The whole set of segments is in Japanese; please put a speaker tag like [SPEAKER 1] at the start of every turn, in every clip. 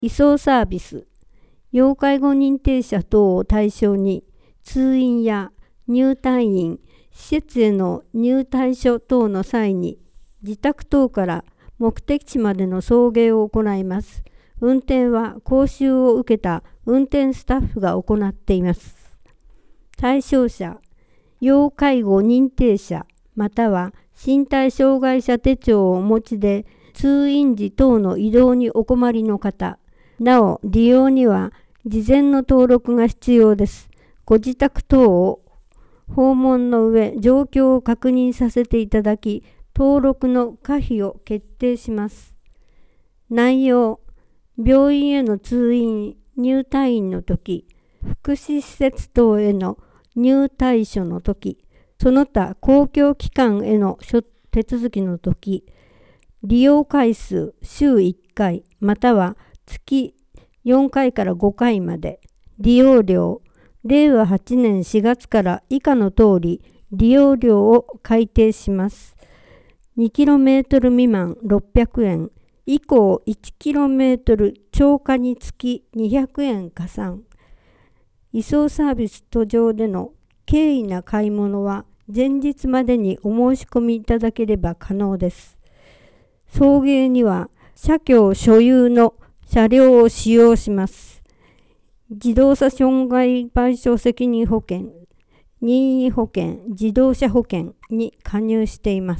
[SPEAKER 1] 移送サービス、要介護認定者等を対象に通院や入退院、施設への入退所等の際に自宅等から目的地までの送迎を行います。運転は講習を受けた運転スタッフが行っています。対象者、要介護認定者または身体障害者手帳をお持ちで通院時等の移動にお困りの方、なお利用には事前の登録が必要です。ご自宅等を訪問の上、状況を確認させていただき、登録の可否を決定します。内容、病院への通院・入退院の時、福祉施設等への入退所の時、その他公共機関への手続きの時、利用回数週1回または月4回から5回まで、利用料、令和8年4月から以下の通り利用料を改定します。2km 未満600円、以降 1km 超過につき200円加算。移送サービス途上での経緯な買い物は前日までにお申し込みいただければ可能です。送迎には車両所有の車両を使用します。自動車損害賠償責任保険、任意保険、自動車保険に加入しています。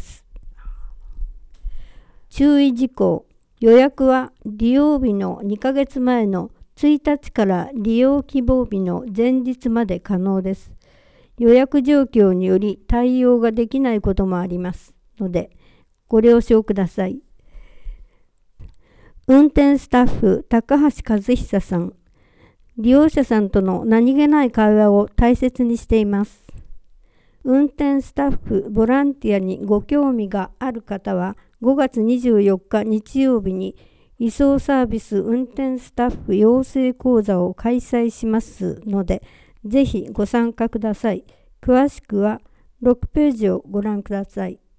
[SPEAKER 1] 注意事項、予約は利用日の2ヶ月前の1日から利用希望日の前日まで可能です。予約状況により対応ができないこともありますので、ご了承ください。運転スタッフ、高橋和久さん。利用者さんとの何気ない会話を大切にしています。運転スタッフ、ボランティアにご興味がある方は、5月24日日曜日に移送サービス運転スタッフ養成講座を開催しますので、ぜひご参加ください。詳しくは6ページをご覧ください。